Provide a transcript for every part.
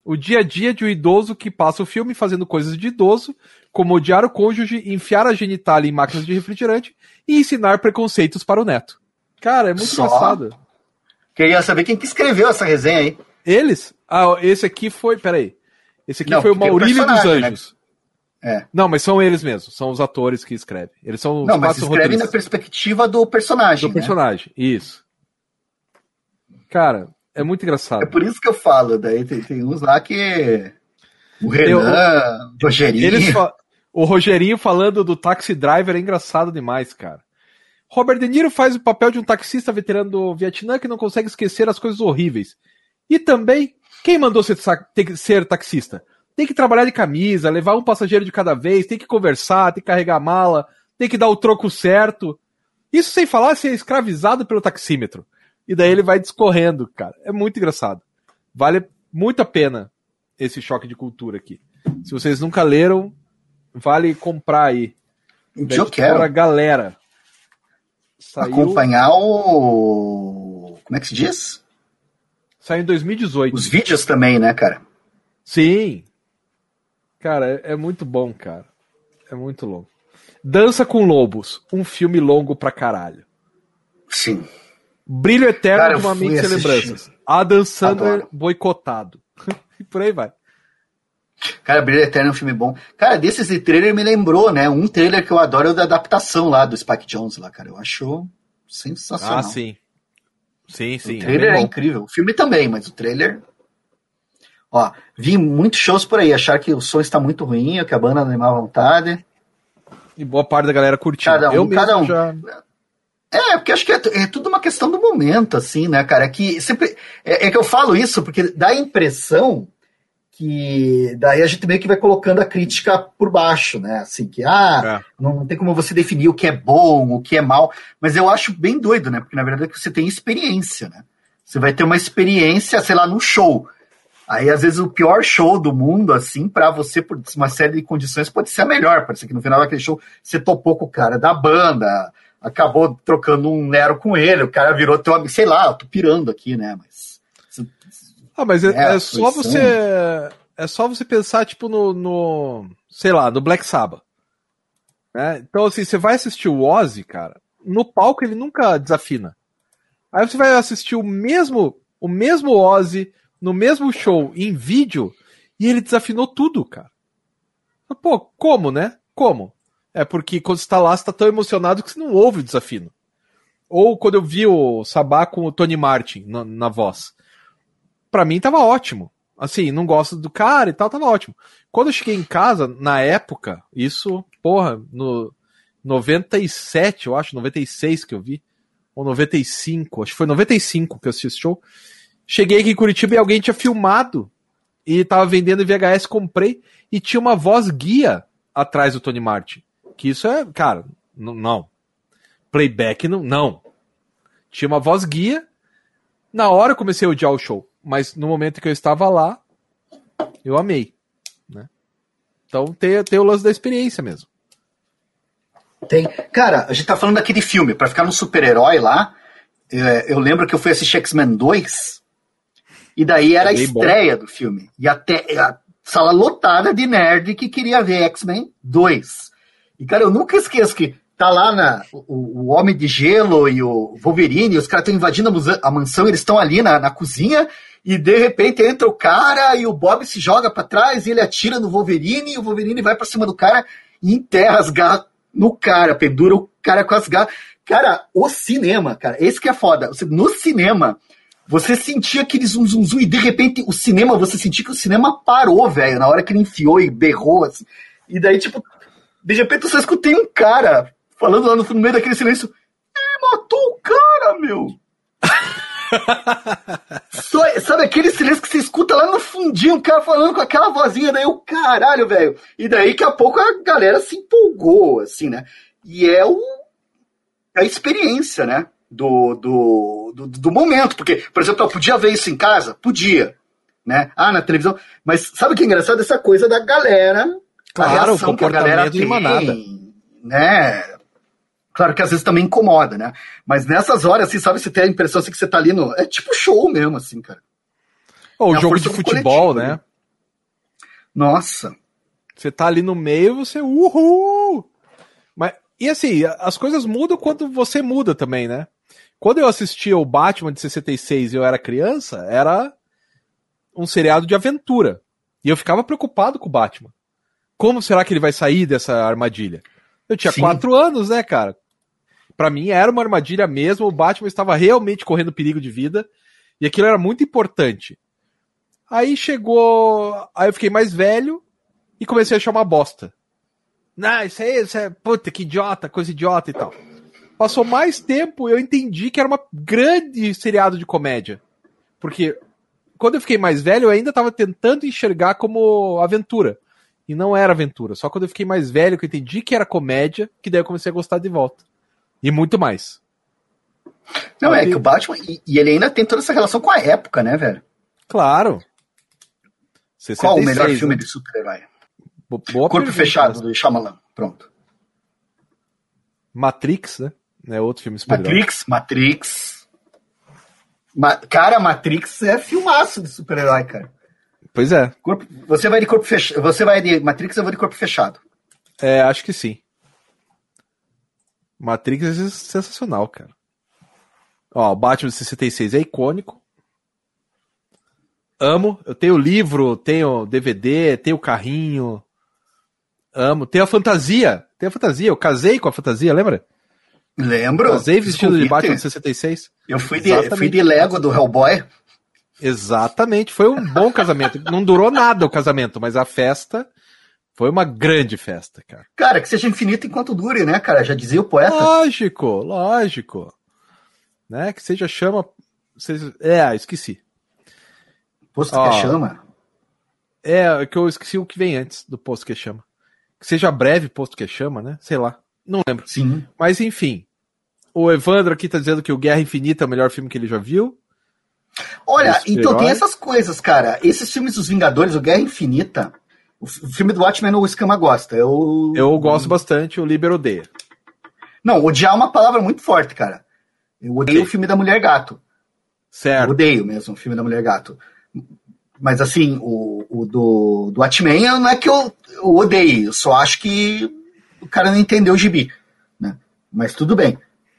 O dia a dia de um idoso que passa o filme fazendo coisas de idoso, como odiar o cônjuge, enfiar a genitália em máquinas de refrigerante e ensinar preconceitos para o neto. Cara, é muito engraçado. Queria saber quem que escreveu essa resenha aí. Eles? Ah, esse aqui foi... Peraí. Esse aqui foi o Maurílio dos Anjos. Né? Não, mas são eles mesmos. São os atores que escrevem. Eles são os Não, mas escrevem na perspectiva do personagem. Do personagem, isso. Cara, é muito engraçado. É por isso que eu falo. Daí tem uns lá que... O Renan, o Rogerinho... O Rogerinho falando do Taxi Driver é engraçado demais, cara. Robert De Niro faz o papel de um taxista veterano do Vietnã que não consegue esquecer as coisas horríveis. E também, quem mandou ser taxista? Tem que trabalhar de camisa, levar um passageiro de cada vez, tem que conversar, tem que carregar a mala, tem que dar o troco certo. Isso sem falar ser escravizado pelo taxímetro. E daí ele vai discorrendo, cara. É muito engraçado. Vale muito a pena esse choque de cultura aqui. Se vocês nunca leram, vale comprar aí. Eu quero. Para a galera. Saiu... Acompanhar o... Como é que se diz? Saiu em 2018. Os vídeos também, né, cara? Sim. Cara, é muito bom, cara. É muito longo. Dança com Lobos. Um filme longo pra caralho. Sim. Brilho Eterno cara, de uma Mente Sem Lembranças. Adam Sandler Adoro. Boicotado. E por aí vai. Cara, Brilho Eterno é um filme bom. Cara, desses de trailer me lembrou, né? Um trailer que eu adoro é o da adaptação lá do Spike Jonze lá, cara. Eu acho sensacional. Ah, sim. Sim. O trailer é incrível. O filme também, mas o trailer... Ó, vi muitos shows por aí, achar que o som está muito ruim, que a banda não é má vontade. E boa parte da galera curtiu. Cada um. Já... porque acho que é tudo uma questão do momento, assim, né, cara? É que sempre... É que eu falo isso porque dá a impressão que daí a gente meio que vai colocando a crítica por baixo, né? Assim, que não tem como você definir o que é bom, o que é mal. Mas eu acho bem doido, né? Porque na verdade você tem experiência, né? Você vai ter uma experiência, sei lá, num show. Aí, às vezes, o pior show do mundo, assim, pra você, por uma série de condições, pode ser a melhor. Pode ser que no final daquele show você topou com o cara da banda, acabou trocando um nero com ele, o cara virou teu amigo, sei lá, eu tô pirando aqui, né? Mas é só você. É só você pensar, tipo, sei lá, no Black Sabbath. Né? Então, assim, você vai assistir o Ozzy, cara, no palco ele nunca desafina. Aí você vai assistir o mesmo Ozzy no mesmo show, em vídeo, e ele desafinou tudo, cara. Pô, como, né? Como? É porque quando você tá lá, você tá tão emocionado que você não ouve o desafino. Ou quando eu vi o Sabá com o Tony Martin na voz. Pra mim tava ótimo. Assim, não gosto do cara e tal, tava ótimo. Quando eu cheguei em casa, na época, isso, porra, no 97, eu acho, 96 que eu vi, ou 95, acho que foi 95 que eu assisti esse show. Cheguei aqui em Curitiba e alguém tinha filmado e tava vendendo VHS, comprei e tinha uma voz guia atrás do Tony Martin. Que isso é, cara, não. Playback, não. Tinha uma voz guia. Na hora eu comecei a odiar o show, mas no momento que eu estava lá, eu amei. Né? Então tem o lance da experiência mesmo. Tem. Cara, a gente tá falando daquele filme, pra ficar no super-herói lá, eu lembro que eu fui assistir X-Men 2, e daí era a estreia do filme. E até a sala lotada de nerd que queria ver X-Men 2. E, cara, eu nunca esqueço que tá lá o Homem de Gelo e o Wolverine, os caras estão invadindo a mansão, eles estão ali na cozinha, e de repente entra o cara e o Bob se joga pra trás e ele atira no Wolverine, e o Wolverine vai pra cima do cara e enterra as garras no cara, pendura o cara com as garras. Cara, o cinema, cara, esse que é foda. No cinema, você sentia aquele zum, e de repente o cinema, você sentia que o cinema parou, velho, na hora que ele enfiou e berrou, assim. E daí, tipo, de repente eu só escutei um cara falando lá no meio daquele silêncio, matou o cara, meu! Sabe aquele silêncio que você escuta lá no fundinho, o cara falando com aquela vozinha, daí o caralho, velho. E daí, daqui a pouco, a galera se empolgou, assim, né? E é a experiência, né? Do momento. Porque, por exemplo, eu podia ver isso em casa? Podia. Né? Na televisão. Mas sabe o que é engraçado? Essa coisa da galera. Claro, o comportamento de manada. Né? Claro que às vezes também incomoda, né? Mas nessas horas, assim, sabe, você tem a impressão assim, que você tá ali no... É tipo show mesmo, assim, cara. O jogo de futebol, né? Nossa. Você tá ali no meio, você uhul! Mas, e assim, as coisas mudam quando você muda também, né? Quando eu assistia o Batman de 66 e eu era criança, era um seriado de aventura. E eu ficava preocupado com o Batman. Como será que ele vai sair dessa armadilha? Eu tinha 4 anos, né, cara? Pra mim era uma armadilha mesmo, o Batman estava realmente correndo perigo de vida, e aquilo era muito importante. Aí eu fiquei mais velho e comecei a achar uma bosta. Não, isso é, puta, que idiota, coisa idiota e tal. Passou mais tempo, eu entendi que era uma grande seriado de comédia. Porque quando eu fiquei mais velho, eu ainda tava tentando enxergar como aventura. E não era aventura. Só quando eu fiquei mais velho, que eu entendi que era comédia, que daí eu comecei a gostar de volta. E muito mais. Não, é que o Batman, e ele ainda tem toda essa relação com a época, né, velho? Claro. 66, qual o melhor filme né? de super-herói? Boa Corpo Fechado, do Shyamalan. Pronto. Matrix, né? É outro filme super-herói. Matrix. Cara, Matrix é filmaço de super-herói, cara. Pois é. Você vai de corpo fechado. Você vai de Matrix, eu vou de Corpo Fechado. É, acho que sim. Matrix é sensacional, cara. Ó, o Batman de 66 é icônico. Amo. Eu tenho livro, tenho DVD, tenho carrinho. Amo. Tenho a fantasia. Eu casei com a fantasia, lembra? Lembro. Casei vestido de Batman de 66. Eu fui de Lego do Hellboy. Exatamente. Foi um bom casamento. Não durou nada o casamento, mas a festa foi uma grande festa, cara. Cara, que seja infinito enquanto dure, né, cara? Já dizia o poeta. Lógico. Né? Que seja chama... esqueci. Posto que chama? É, que eu esqueci o que vem antes do posto que chama. Que seja breve posto que chama, né? Sei lá. Não lembro. Sim. Mas enfim. O Evandro aqui tá dizendo que o Guerra Infinita é o melhor filme que ele já viu. Olha, então tem essas coisas, cara. Esses filmes dos Vingadores, o Guerra Infinita, o filme do Watchmen o Escama gosta. Eu gosto bastante, o Liber odeia. Não, odiar é uma palavra muito forte, cara. Eu odeio o filme da Mulher Gato. Certo. Eu odeio mesmo o filme da Mulher Gato. Mas assim, o do Watchmen não é que eu odeio, eu só acho que o cara não entendeu o gibi, né? Mas tudo bem.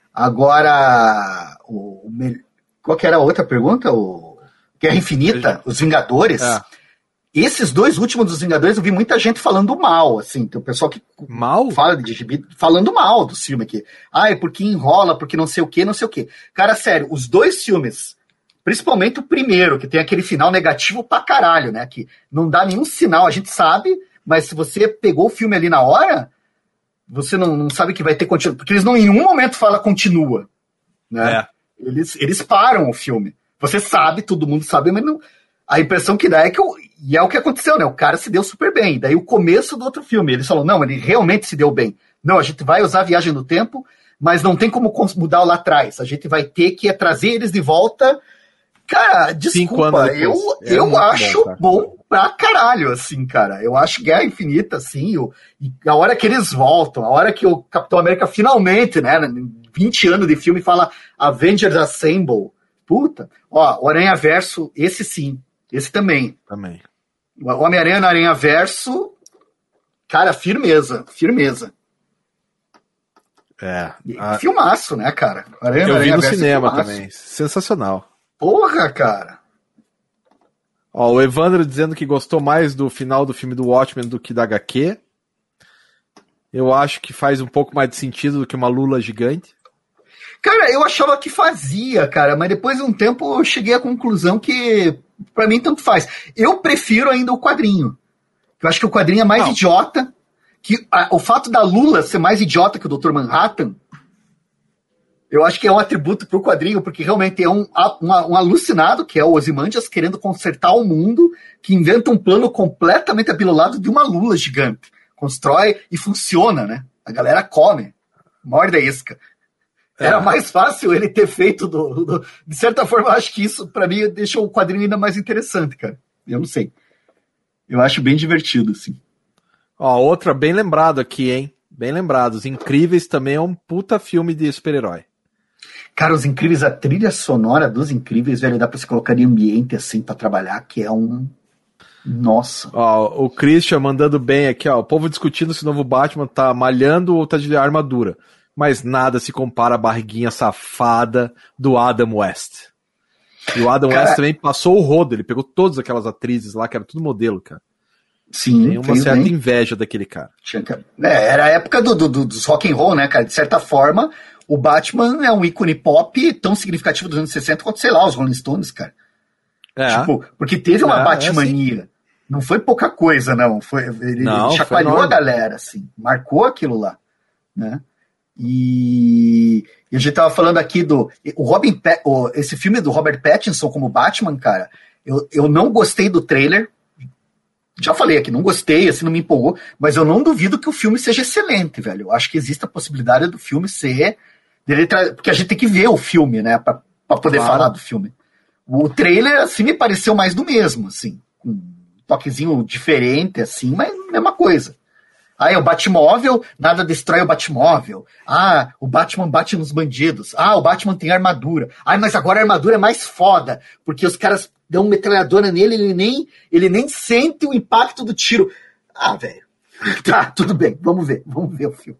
Agora, qual que era a outra pergunta? O Guerra Infinita, Os Vingadores. Esses dois últimos dos Vingadores eu vi muita gente falando mal, assim, tem o pessoal que fala de gibi falando mal do filme aqui. É porque enrola, porque não sei o que. Cara, sério, os dois filmes, principalmente o primeiro, que tem aquele final negativo pra caralho, né? Que não dá nenhum sinal, a gente sabe, mas se você pegou o filme ali na hora, você não sabe que vai ter continuação. Porque eles não em nenhum momento falam continua. Né? Eles param o filme. Você sabe, todo mundo sabe, mas não. A impressão que dá é que. E é o que aconteceu, né? O cara se deu super bem. Daí o começo do outro filme, eles falam, não, ele realmente se deu bem. Não, a gente vai usar a viagem no tempo, mas não tem como mudar lá atrás. A gente vai ter que trazer eles de volta. Cara, desculpa, eu acho bom pra caralho, assim, cara. Eu acho Guerra Infinita, assim, e a hora que eles voltam, a hora que o Capitão América finalmente, né, 20 anos de filme, fala Avengers Assemble. Puta. Ó, o Aranha Verso, esse sim. Esse também. O Homem-Aranha no Aranha Verso, cara, firmeza. Filmaço, né, cara? Eu vi no cinema também. Sensacional. Porra, cara. Ó, o Evandro dizendo que gostou mais do final do filme do Watchmen do que da HQ. Eu acho que faz um pouco mais de sentido do que uma lula gigante. Cara, eu achava que fazia, cara, mas depois de um tempo eu cheguei à conclusão que pra mim tanto faz. Eu prefiro ainda o quadrinho. Eu acho que o quadrinho é mais idiota. O fato da Lula ser mais idiota que o Dr. Manhattan, eu acho que é um atributo pro quadrinho, porque realmente é um alucinado, que é o Ozymandias querendo consertar o mundo, que inventa um plano completamente abilolado de uma lula gigante. Constrói e funciona, né? A galera come. Morde a isca. Era mais fácil ele ter feito de certa forma, acho que isso, pra mim, deixou o quadrinho ainda mais interessante, cara. Eu não sei. Eu acho bem divertido, assim. Ó, outra bem lembrado aqui, hein? Bem lembrado. Os Incríveis também é um puta filme de super-herói. Cara, Os Incríveis, a trilha sonora dos Incríveis, velho, dá pra se colocar em ambiente, assim, pra trabalhar, que é um... Nossa. Ó, o Christian mandando bem aqui, ó. O povo discutindo se o novo Batman tá malhando ou tá de armadura. Mas nada se compara à barriguinha safada do Adam West. E o Adam West também passou o rodo, ele pegou todas aquelas atrizes lá, que era tudo modelo, cara. Sim. Tem uma certa inveja daquele cara. Era a época dos rock and roll, né, cara? De certa forma, o Batman é um ícone pop tão significativo dos anos 60 quanto, sei lá, os Rolling Stones, cara. Tipo, porque teve uma Batmania. Assim. Não foi pouca coisa, não. Ele chacoalhou a galera, assim. Marcou aquilo lá, né? E a gente tava falando aqui esse filme do Robert Pattinson como Batman, cara, eu não gostei do trailer. Já falei aqui, não gostei, assim, não me empolgou, mas eu não duvido que o filme seja excelente, velho. Eu acho que existe a possibilidade do filme ser... porque a gente tem que ver o filme, né, pra poder falar do filme. O trailer, assim, me pareceu mais do mesmo, assim, com um toquezinho diferente, assim, mas mesma coisa. Ah, é o Batmóvel, nada destrói o Batmóvel. Ah, o Batman bate nos bandidos. Ah, o Batman tem armadura. Ah, mas agora a armadura é mais foda, porque os caras dão uma metralhadora nele, ele nem sente o impacto do tiro. Ah, velho. Tá, tudo bem, vamos ver o filme.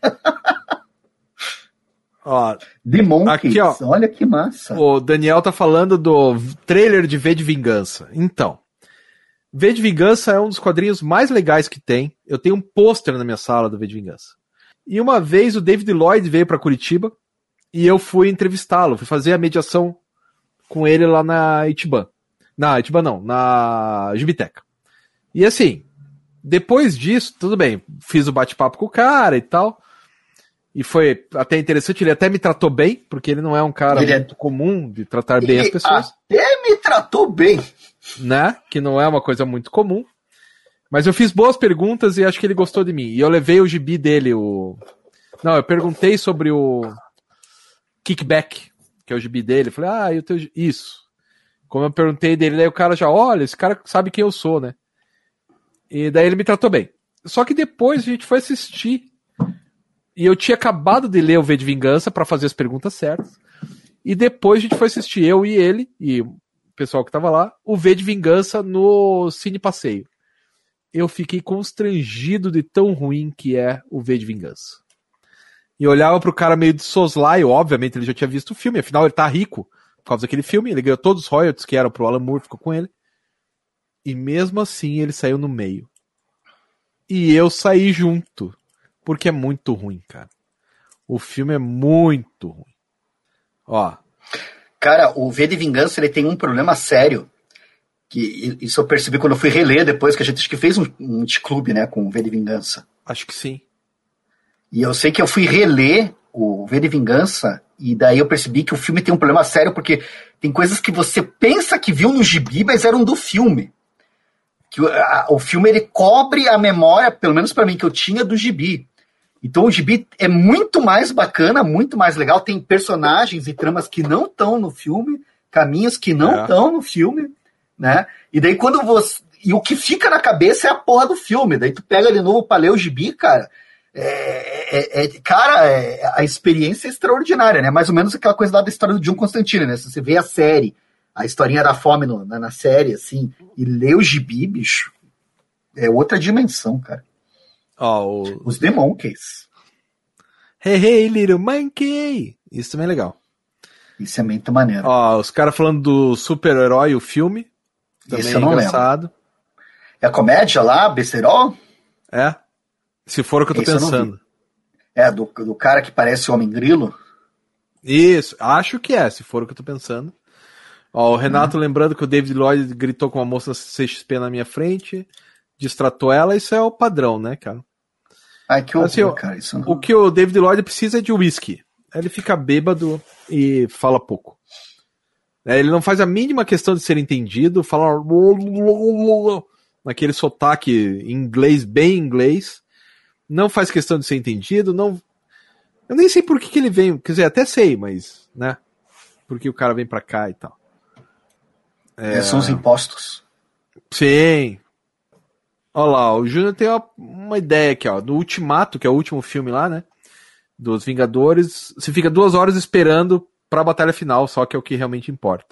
Ó, The Monkeys, aqui, ó, olha que massa. O Daniel tá falando do trailer de V de Vingança. Então, V de Vingança é um dos quadrinhos mais legais que tem. Eu tenho um pôster na minha sala do V de Vingança. E uma vez o David Lloyd veio para Curitiba e eu fui entrevistá-lo, fui fazer a mediação com ele lá na Itiban. Na Itiban não, na Gibiteca. E assim, depois disso, tudo bem, fiz o bate-papo com o cara e tal. E foi até interessante, ele até me tratou bem, porque ele não é um cara muito comum de tratar bem as pessoas. Até me tratou bem. Né? Que não é uma coisa muito comum. Mas eu fiz boas perguntas e acho que ele gostou de mim. E eu levei o gibi dele, Não, eu perguntei sobre o Kickback, que é o gibi dele. Eu falei, eu tenho isso. Como eu perguntei dele, daí o cara já, olha, esse cara sabe quem eu sou, né? E daí ele me tratou bem. Só que depois a gente foi assistir. E eu tinha acabado de ler o V de Vingança para fazer as perguntas certas. E depois a gente foi assistir, eu e ele, e o pessoal que tava lá, o V de Vingança no Cine Passeio. Eu fiquei constrangido de tão ruim que é o V de Vingança. E olhava pro cara meio de soslaio, obviamente ele já tinha visto o filme, afinal ele tá rico por causa daquele filme, ele ganhou todos os royalties que eram pro Alan Moore, ficou com ele. E mesmo assim ele saiu no meio. E eu saí junto. Porque é muito ruim, cara. O filme é muito ruim. Ó. Cara, o V de Vingança, ele tem um problema sério. Que isso eu percebi quando eu fui reler depois, que a gente acho que fez um clube, né, com o V de Vingança. Acho que sim. E eu sei que eu fui reler o V de Vingança, e daí eu percebi que o filme tem um problema sério, porque tem coisas que você pensa que viu no gibi, mas eram do filme. Que o filme, ele cobre a memória, pelo menos pra mim, que eu tinha do gibi. Então o gibi é muito mais bacana, muito mais legal, tem personagens e tramas que não estão no filme, caminhos que não estão no filme, né? E daí quando você... E o que fica na cabeça é a porra do filme. Daí tu pega de novo pra ler o gibi, cara... a experiência é extraordinária, né? Mais ou menos aquela coisa lá da história do John Constantine, né? Se você vê a série, a historinha da fome na série, assim, e lê o gibi, bicho, é outra dimensão, cara. Os The Monkeys. Hey, little monkey! Isso também é legal. Isso é muito maneiro. Os caras falando do super-herói, o filme. Também esse eu não engraçado. Lembro. É a comédia lá, besterol? É. Se for o que eu tô pensando. É, do cara que parece o Homem Grilo? Isso, acho que é, se for o que eu tô pensando. O Renato lembrando que o David Lloyd gritou com uma moça CXP na minha frente, distratou ela, isso é o padrão, né, cara? Ai, que horror, cara. Isso não... O que o David Lloyd precisa é de whisky. Ele fica bêbado e fala pouco. Ele não faz a mínima questão de ser entendido, fala naquele sotaque inglês, bem inglês. Não faz questão de ser entendido, não... Eu nem sei por que ele vem, quer dizer, até sei, mas, né? Porque o cara vem pra cá e tal. São os impostos. Sim. Olha lá, o Júnior tem uma ideia aqui, ó. No Ultimato, que é o último filme lá, né? Dos Vingadores, você fica 2 horas esperando pra batalha final, só que é o que realmente importa.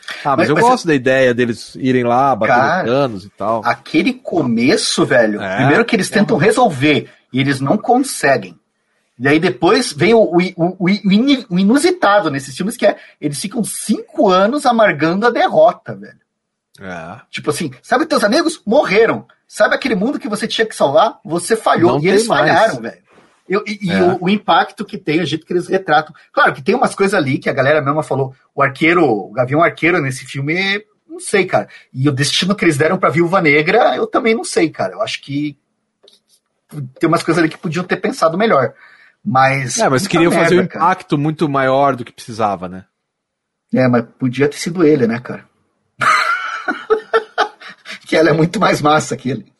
Mas eu gosto da ideia deles irem lá, bater canos e tal. Aquele começo, velho, primeiro que eles tentam resolver e eles não conseguem. E aí depois vem o inusitado nesses filmes, que eles ficam 5 anos amargando a derrota, velho. Tipo assim, sabe teus amigos? Morreram. Sabe aquele mundo que você tinha que salvar? Você falhou. Não e eles mais. falharam, velho. O impacto que tem, o jeito que eles retratam. Claro que tem umas coisas ali que a galera mesma falou. O Gavião Arqueiro nesse filme, não sei, cara. E o destino que eles deram pra Viúva Negra, eu também não sei, cara. Eu acho que tem umas coisas ali que podiam ter pensado melhor. Mas queriam fazer um impacto muito maior do que precisava, né? Mas podia ter sido ele, né, cara? Que ela é muito mais massa que ele.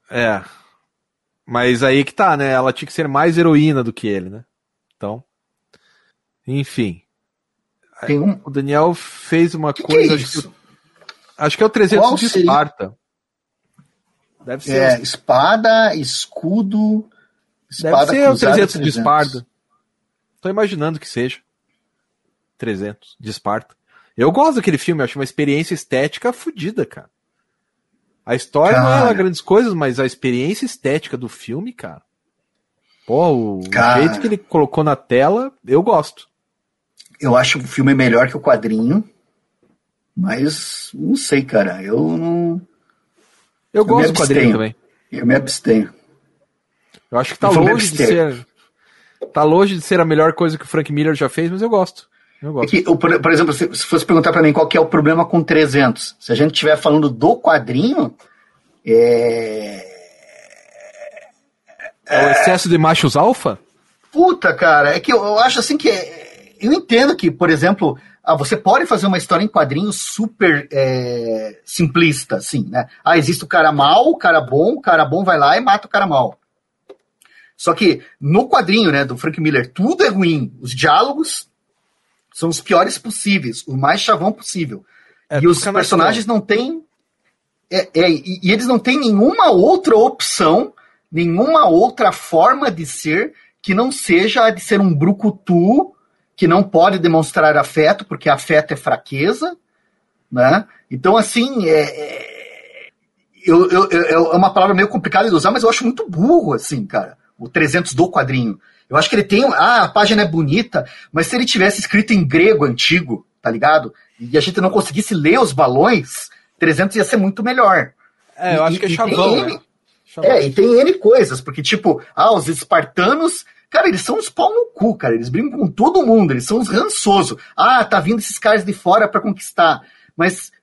Mas aí que tá, né? Ela tinha que ser mais heroína do que ele, né? Então, enfim. O Daniel fez uma coisa... Acho que é o 300 Qual de seria? Esparta. Deve ser. Espada, escudo... Deve ser o 300 de Esparta. Tô imaginando que seja. 300 de Esparta. Eu gosto daquele filme, eu acho uma experiência estética fodida, cara. A história não é lá grandes coisas, mas a experiência estética do filme, cara. Pô, o jeito que ele colocou na tela, eu gosto. Eu acho o filme melhor que o quadrinho, mas não sei, cara. Eu gosto do quadrinho também. Eu me abstenho. Eu acho que tá longe de ser. Tá longe de ser a melhor coisa que o Frank Miller já fez, mas eu gosto. É que, por exemplo, se fosse perguntar pra mim qual que é o problema com 300, se a gente estiver falando do quadrinho, o excesso de machos alfa? Puta, cara, é que eu acho assim que... Eu entendo que, por exemplo, você pode fazer uma história em quadrinhos super simplista, assim, né? Existe o cara mal, o cara bom vai lá e mata o cara mal. Só que no quadrinho, né, do Frank Miller, tudo é ruim. Os diálogos são os piores possíveis, o mais chavão possível. E os personagens não têm... e eles não têm nenhuma outra opção, nenhuma outra forma de ser que não seja a de ser um brucutu que não pode demonstrar afeto, porque afeto é fraqueza, né? Então, assim, é uma palavra meio complicada de usar, mas eu acho muito burro, assim, cara, o 300 do quadrinho. Eu acho que ele tem... a página é bonita, mas se ele tivesse escrito em grego antigo, tá ligado? E a gente não conseguisse ler os balões, 300 ia ser muito melhor. Eu acho que é chavão, né? E tem N coisas, porque, tipo, os espartanos, cara, eles são uns pau no cu, cara, eles brincam com todo mundo, eles são uns rançosos. Tá vindo esses caras de fora pra conquistar. Mas